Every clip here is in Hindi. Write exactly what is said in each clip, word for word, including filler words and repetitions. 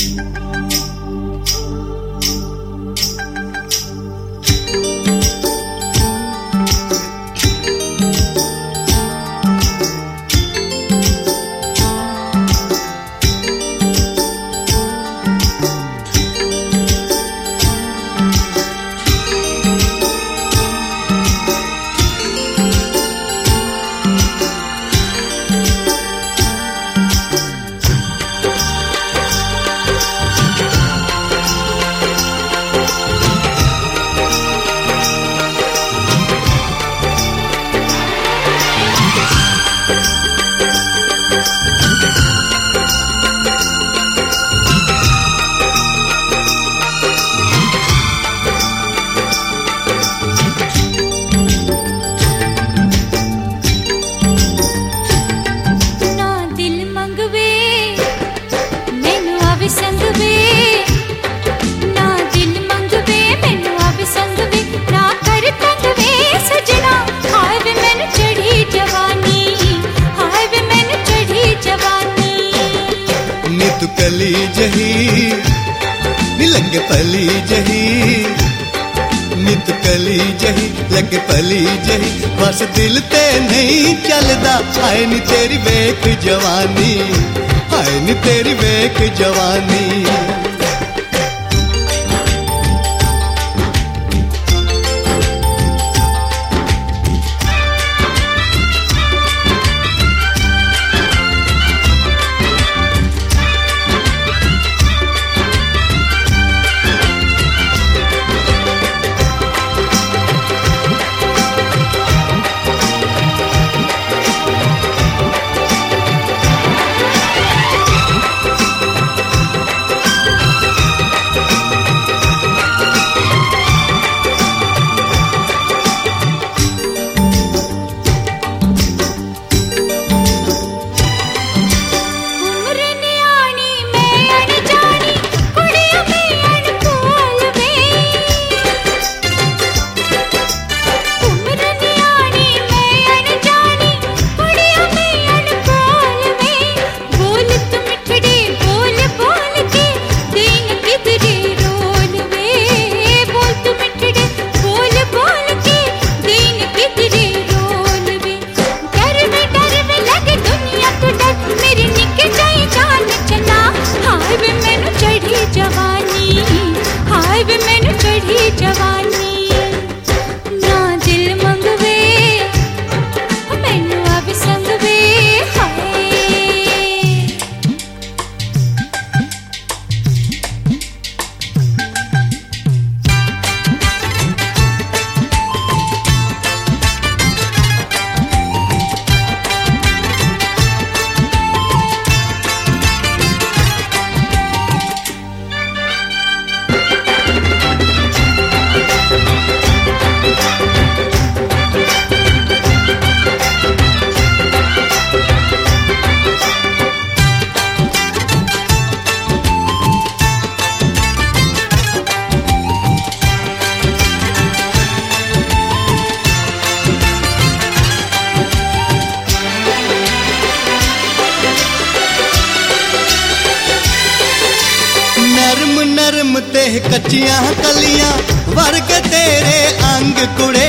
कली जही लगे पली जही नित कली जही लगे पली जही बस दिल ते नहीं चलदा हाय नी तेरी वेख जवानी हाय नी तेरी वेख जवानी नरम ते कच्चियां कलियां वर्ग तेरे अंग कुड़े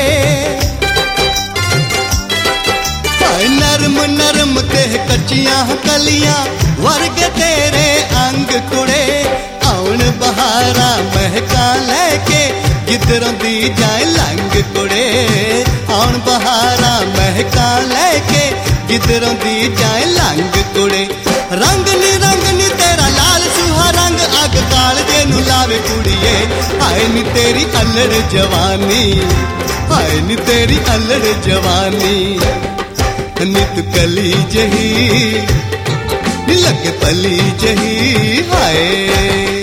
नरम नरम ते कच्चियां कलियां वर्ग तेरे अंग कुड़े आउन बहारा महका लैके जिधरों दी जाए लंग कुड़े आउन बहारा महका लैके जिधरों दी जाए लंग कुड़े रंग नी रंग नी तेरा लाल सुहा रंग अग काल दे नू लावे कुड़िए हाय नी तेरी अल्लड़ जवानी हाय नी तेरी अल्लड़ जवानी नित कली जही लगे पली जही हाय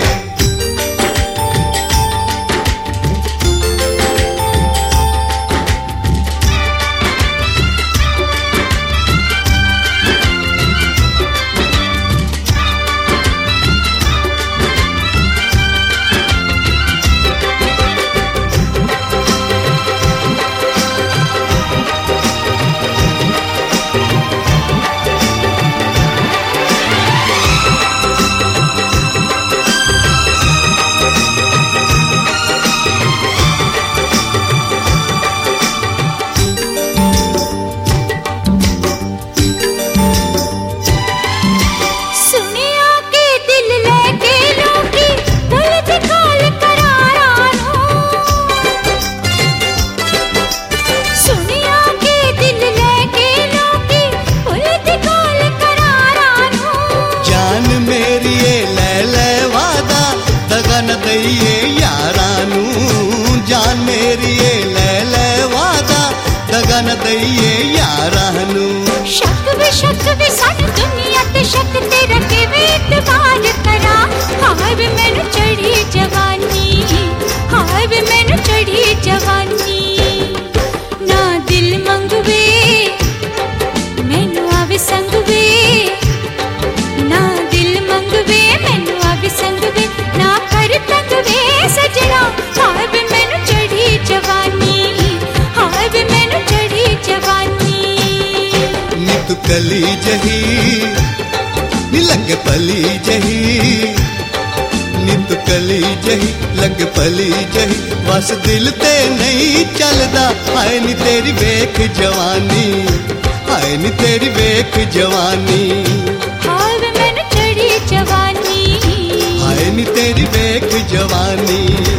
एतबार करा, हाय वे मैनू चढ़ी जवानी, हाय वे मैनू चढ़ी जवानी। ना दिल मंगवे मैनू आवे संग वे, ना दिल मंगवे मैनू आवे संग वे, ना कर तंग वे सजना, हाय वे मैनू चढ़ी जवानी, हाय वे मैनू चढ़ी जवानी। नी तू कली जही नी लग पली जही, नी तू कली जही लग पली जही, बस दिल ते नहीं चलदा, हाय नी तेरी वेख जवानी, हाय नी तेरी वेख जवानी, हाय वे मैनू चढ़ी जवानी, हाय नी तेरी वेख जवानी।